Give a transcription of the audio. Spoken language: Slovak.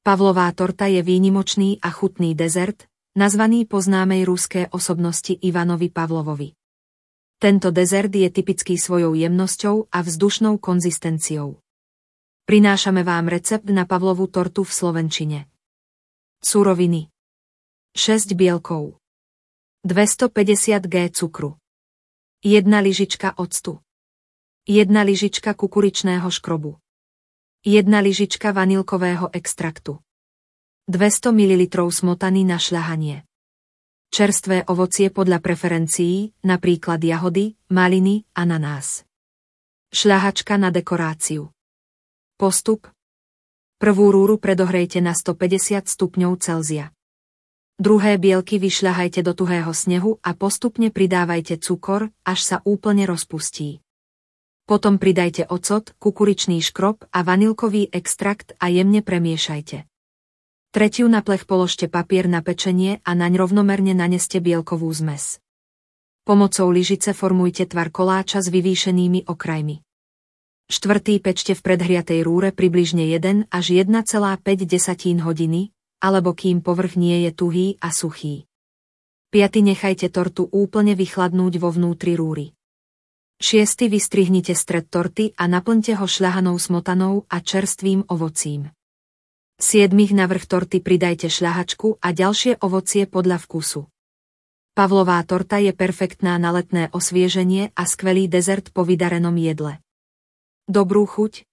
Pavlová torta je výnimočný a chutný dezert, nazvaný po známej ruskej osobnosti Ivanovi Pavlovovi. Tento dezert je typický svojou jemnosťou a vzdušnou konzistenciou. Prinášame vám recept na Pavlovú tortu v slovenčine. Suroviny: 6 bielkov, 250 g cukru, 1 lyžička octu, 1 lyžička kukuričného škrobu, 1 lyžička vanilkového extraktu, 200 ml smotany na šľahanie. Čerstvé ovocie podľa preferencií, napríklad jahody, maliny, ananás. Šľahačka na dekoráciu. Postup: prvú rúru predohrejte na 150 stupňov Celzia. Druhé bielky vyšľahajte do tuhého snehu a postupne pridávajte cukor, až sa úplne rozpustí. Potom pridajte ocot, kukuričný škrob a vanilkový extrakt a jemne premiešajte. Tretiu na plech položte papier na pečenie a naň rovnomerne naneste bielkovú zmes. Pomocou lyžice formujte tvar koláča s vyvýšenými okrajmi. Štvrtý pečte v predhriatej rúre približne 1 až 1,5 hodiny, alebo kým povrch nie je tuhý a suchý. Piaty nechajte tortu úplne vychladnúť vo vnútri rúry. Šiesty vystrihnite stred torty a naplňte ho šľahanou smotanou a čerstvým ovocím. Siedmých na vrch torty pridajte šľahačku a ďalšie ovocie podľa vkusu. Pavlová torta je perfektná na letné osvieženie a skvelý dezert po vydarenom jedle. Dobrú chuť,